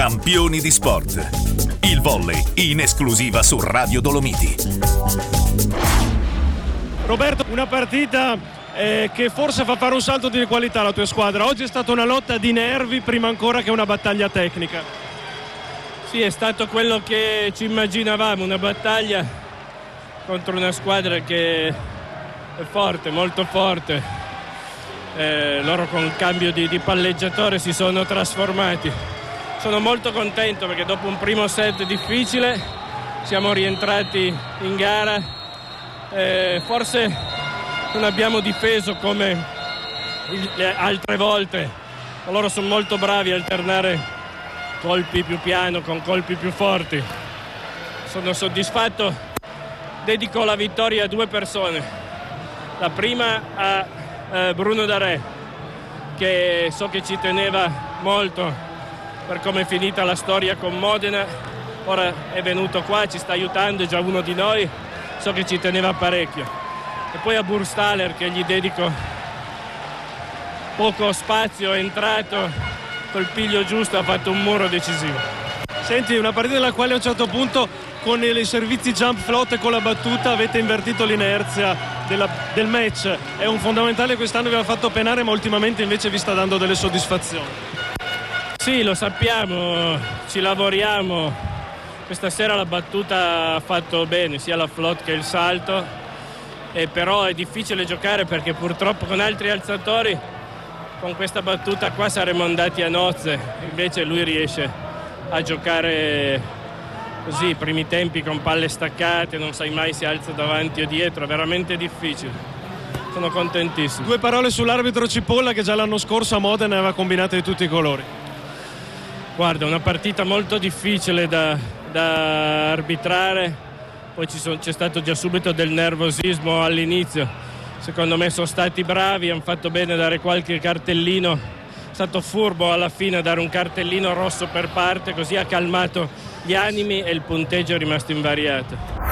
Campioni di sport. Il volley in esclusiva su Radio Dolomiti. Roberto, una partita che forse fa fare un salto di qualità alla tua squadra. Oggi è stata una lotta di nervi prima ancora che una battaglia tecnica. Sì, è stato quello che ci immaginavamo, una battaglia contro una squadra che è forte, molto forte. Loro con il cambio di palleggiatore si sono trasformati. Sono molto contento perché dopo un primo set difficile siamo rientrati in gara. Forse non abbiamo difeso come le altre volte. Loro sono molto bravi a alternare colpi più piano con colpi più forti. Sono soddisfatto. Dedico la vittoria a due persone. La prima a Bruno Darè, che so che ci teneva molto per come è finita la storia con Modena. Ora è venuto qua, ci sta aiutando, è già uno di noi, so che ci teneva parecchio. E poi a Burstaller, che gli dedico poco spazio, è entrato col piglio giusto, ha fatto un muro decisivo. Senti, una partita nella quale a un certo punto con i servizi jump float e con la battuta avete invertito l'inerzia del match. È un fondamentale, quest'anno vi ha fatto penare, ma ultimamente invece vi sta dando delle soddisfazioni. Sì, lo sappiamo, ci lavoriamo. Questa sera la battuta ha fatto bene, sia la float che il salto, però è difficile giocare perché purtroppo con altri alzatori con questa battuta qua saremmo andati a nozze. Invece lui riesce a giocare così, i primi tempi con palle staccate, non sai mai se alza davanti o dietro, è veramente difficile. Sono contentissimo. Due parole sull'arbitro Cipolla, che già l'anno scorso a Modena aveva combinato di tutti i colori. Guarda, una partita molto difficile da arbitrare, poi c'è stato già subito del nervosismo all'inizio. Secondo me sono stati bravi, hanno fatto bene a dare qualche cartellino, è stato furbo alla fine a dare un cartellino rosso per parte, così ha calmato gli animi e il punteggio è rimasto invariato.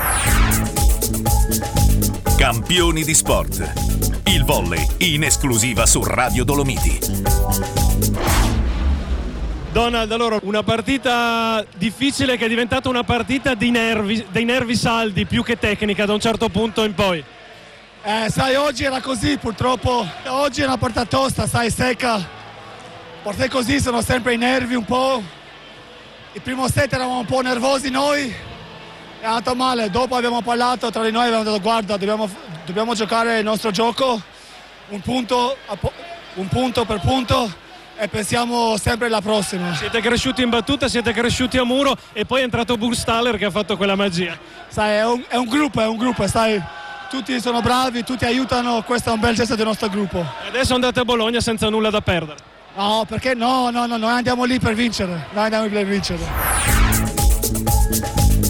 Campioni di sport. Il volley in esclusiva su Radio Dolomiti. Donald, allora una partita difficile che è diventata una partita dei nervi saldi più che tecnica da un certo punto in poi. Sai, oggi era così, purtroppo. Oggi è una partita tosta, sai, secca. Partite così sono sempre i nervi un po'. Il primo set eravamo un po' nervosi noi, è andato male. Dopo abbiamo parlato tra di noi, abbiamo detto guarda, dobbiamo giocare il nostro gioco, un punto per punto, e pensiamo sempre alla prossima. Siete cresciuti in battuta, siete cresciuti a muro, e poi è entrato Burstaller che ha fatto quella magia. Sai, è un gruppo, sai, tutti sono bravi, tutti aiutano, questo è un bel gesto del nostro gruppo. E adesso andate a Bologna senza nulla da perdere. No, perché no, noi andiamo lì per vincere,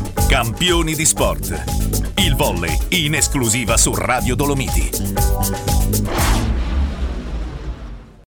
Campioni di sport. Il volley in esclusiva su Radio Dolomiti.